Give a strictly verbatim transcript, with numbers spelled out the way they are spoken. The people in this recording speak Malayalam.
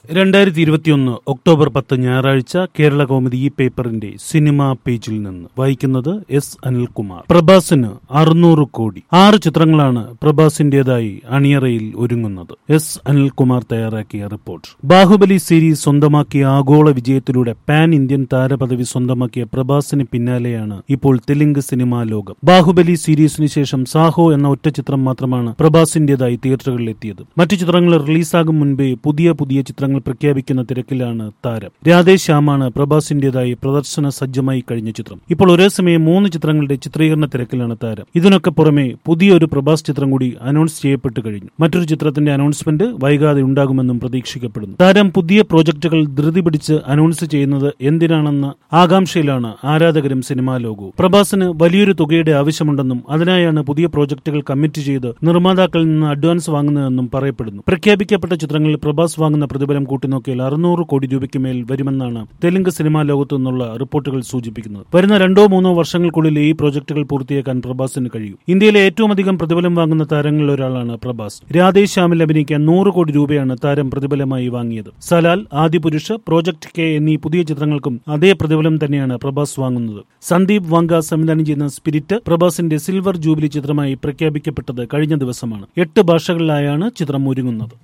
രണ്ടായിരത്തി ഇരുപത്തിയൊന്ന് ഒക്ടോബർ പത്ത് ഞായറാഴ്ച കേരള കൗമുദി ഈ പേപ്പറിന്റെ സിനിമാ പേജിൽ നിന്ന് വായിക്കുന്നത് എസ് അനിൽകുമാർ. പ്രഭാസിന് അറുന്നൂറ് കോടി. ആറ് ചിത്രങ്ങളാണ് പ്രഭാസിന്റേതായി അണിയറയിൽ ഒരുങ്ങുന്നത്. എസ് അനിൽകുമാർ തയ്യാറാക്കിയ റിപ്പോർട്ട്. ബാഹുബലി സീരീസ് സ്വന്തമാക്കിയ ആഗോള വിജയത്തിലൂടെ പാൻ ഇന്ത്യൻ താരപദവി സ്വന്തമാക്കിയ പ്രഭാസിന് പിന്നാലെയാണ് ഇപ്പോൾ തെലുങ്ക് സിനിമാ ലോകം. ബാഹുബലി സീരീസിന് ശേഷം സാഹോ എന്ന ഒറ്റ ചിത്രം മാത്രമാണ് പ്രഭാസിന്റേതായി തിയേറ്ററുകളിൽ എത്തിയത്. മറ്റു ചിത്രങ്ങൾ റിലീസാകും മുൻപേ പുതിയ പുതിയ ചിത്രങ്ങൾ പ്രഖ്യാപിക്കുന്ന തിരക്കിലാണ് താരം. രാധേശ്യാമാണ് പ്രഭാസിന്റേതായി പ്രദർശന സജ്ജമായി കഴിഞ്ഞ ചിത്രം. ഇപ്പോൾ ഒരേ സമയം മൂന്ന് ചിത്രങ്ങളുടെ ചിത്രീകരണ തിരക്കിലാണ് താരം. ഇതിനൊക്കെ പുറമെ പുതിയൊരു പ്രഭാസ് ചിത്രം കൂടി അനൗൺസ് ചെയ്യപ്പെട്ടു കഴിഞ്ഞു. മറ്റൊരു ചിത്രത്തിന്റെ അനൗൺസ്മെന്റ് വൈകാതെ ഉണ്ടാകുമെന്നും പ്രതീക്ഷിക്കപ്പെടുന്നു. താരം പുതിയ പ്രോജക്ടുകൾ ധൃതി പിടിച്ച് അനൗൺസ് ചെയ്യുന്നത് എന്തിനാണെന്ന ആകാംക്ഷയിലാണ് ആരാധകരും സിനിമാ ലോകവും. പ്രഭാസിന് വലിയൊരു തുകയുടെ ആവശ്യമുണ്ടെന്നും അതിനായാണ് പുതിയ പ്രോജക്ടുകൾ കമ്മിറ്റ് ചെയ്ത് നിർമ്മാതാക്കളിൽ നിന്ന് അഡ്വാൻസ് വാങ്ങുന്നതെന്നും പറയപ്പെടുന്നു. പ്രഖ്യാപിക്കപ്പെട്ട ചിത്രങ്ങളിൽ പ്രഭാസ് വാങ്ങുന്ന പ്രതിഫലം കൂട്ടിനോക്കിയാൽ അറുന്നൂറ് കോടി രൂപയ്ക്ക് മേൽ വരുമെന്നാണ് തെലുങ്ക് സിനിമാ ലോകത്തു നിന്നുള്ള റിപ്പോർട്ടുകൾ സൂചിപ്പിക്കുന്നത്. വരുന്ന രണ്ടോ മൂന്നോ വർഷങ്ങൾക്കുള്ളിൽ ഈ പ്രോജക്ടുകൾ പൂർത്തിയാക്കാൻ പ്രഭാസിന് കഴിയും. ഇന്ത്യയിലെ ഏറ്റവും അധികം പ്രതിഫലം വാങ്ങുന്ന താരങ്ങളിൽ ഒരാളാണ് പ്രഭാസ്. രാധേശ്യാമിൽ അഭിനയിക്കാൻ നൂറ് കോടി രൂപയാണ് താരം പ്രതിഫലമായി വാങ്ങിയത്. സലാൽ, ആദിപുരുഷ്, പ്രോജക്ട് കെ എന്നീ പുതിയ ചിത്രങ്ങൾക്കും അതേ പ്രതിഫലം തന്നെയാണ് പ്രഭാസ് വാങ്ങുന്നത്. സന്ദീപ് വാങ്ക സംവിധാനം ചെയ്യുന്ന സ്പിരിറ്റ് പ്രഭാസിന്റെ സിൽവർ ജൂബിലി ചിത്രമായി പ്രഖ്യാപിക്കപ്പെട്ടത് കഴിഞ്ഞ ദിവസമാണ്. എട്ട് ഭാഷകളിലായാണ് ചിത്രം ഒരുങ്ങുന്നത്.